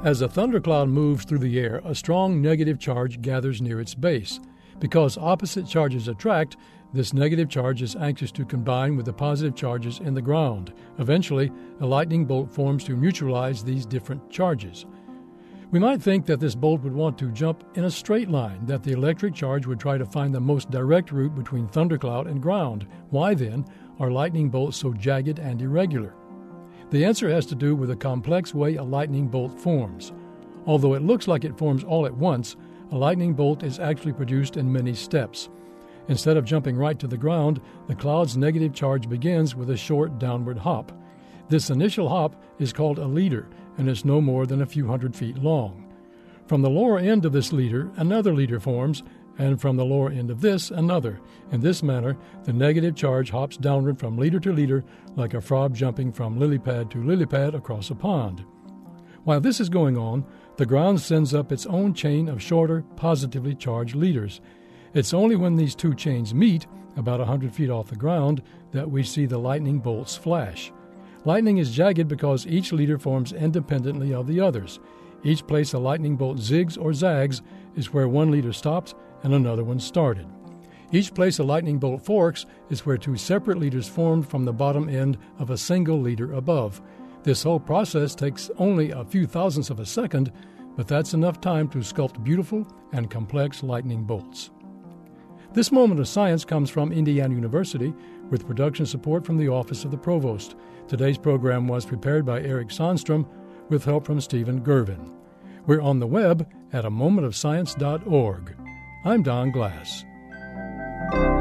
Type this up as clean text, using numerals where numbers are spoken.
As a thundercloud moves through the air, a strong negative charge gathers near its base. Because opposite charges attract, this negative charge is anxious to combine with the positive charges in the ground. Eventually, a lightning bolt forms to neutralize these different charges. We might think that this bolt would want to jump in a straight line, that the electric charge would try to find the most direct route between thundercloud and ground. Why, then, are lightning bolts so jagged and irregular? The answer has to do with the complex way a lightning bolt forms. Although it looks like it forms all at once, a lightning bolt is actually produced in many steps. Instead of jumping right to the ground, the cloud's negative charge begins with a short downward hop. This initial hop is called a leader, and is no more than a few hundred feet long. From the lower end of this leader, another leader forms, and from the lower end of this, another. In this manner, the negative charge hops downward from leader to leader like a frog jumping from lily pad to lily pad across a pond. While this is going on, the ground sends up its own chain of shorter, positively charged leaders. It's only when these two chains meet, about 100 feet off the ground, that we see the lightning bolts flash. Lightning is jagged because each leader forms independently of the others. Each place a lightning bolt zigs or zags is where one leader stopped and another one started. Each place a lightning bolt forks is where two separate leaders formed from the bottom end of a single leader above. This whole process takes only a few thousandths of a second, but that's enough time to sculpt beautiful and complex lightning bolts. This moment of science comes from Indiana University with production support from the Office of the Provost. Today's program was prepared by Eric Sandstrom with help from Stephen Gervin. We're on the web at amomentofscience.org. I'm Don Glass.